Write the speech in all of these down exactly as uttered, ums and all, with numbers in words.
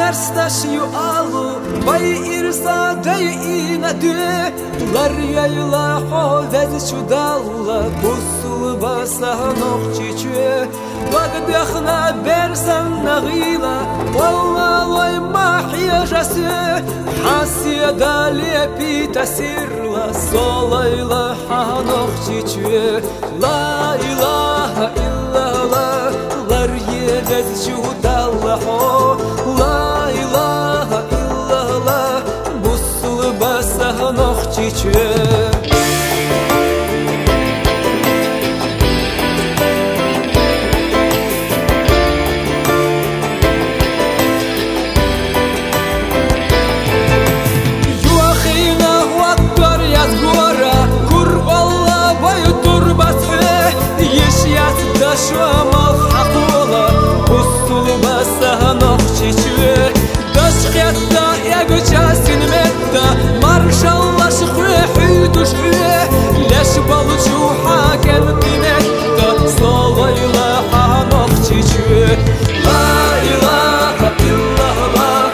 kerstaşı alu bay irsa deyine dü lar yayla hovez çudalla kusul basa nokçiçü vagdakhna bersan nagila vallahi mahiya jası hasiyada lepi tasirla solayla hanokçiçü la ilaha illallah lar yevez çudalla la ilaha illallah busul basa nokçiçü شو مضحقولا بصوا بسها نخشيشوي دشقيت دا ياقو جاسين مدى مارشالله شخوي حيدو شخوي ليش بالجو حاكم بمدى صليلا حا نخشيشوي لا إله إلا الله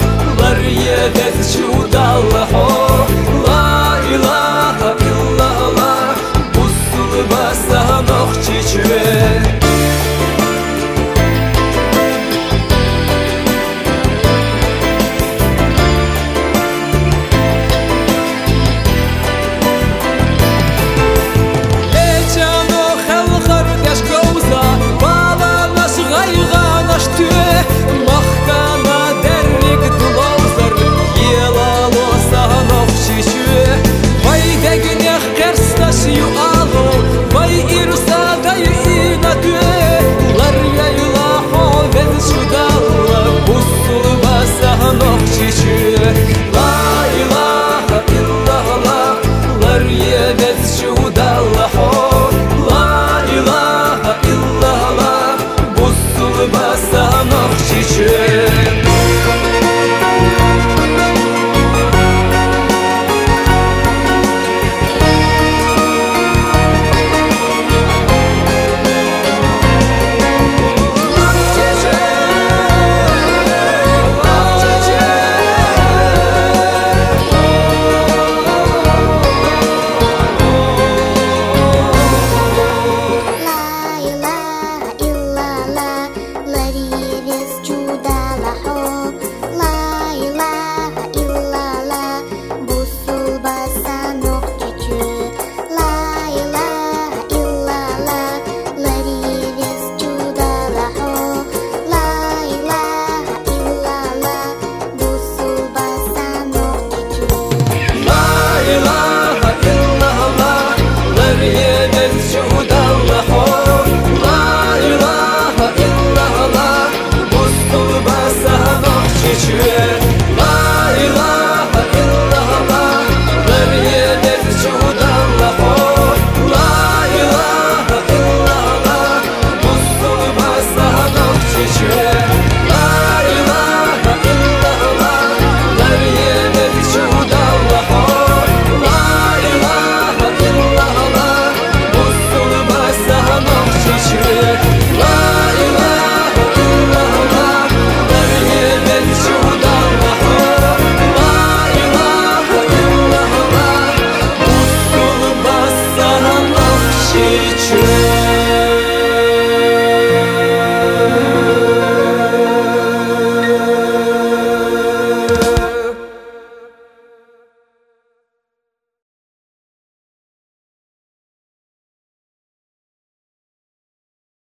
بريدت شو دالحو لا إله إلا الله بصوا بسها نخشيشوي la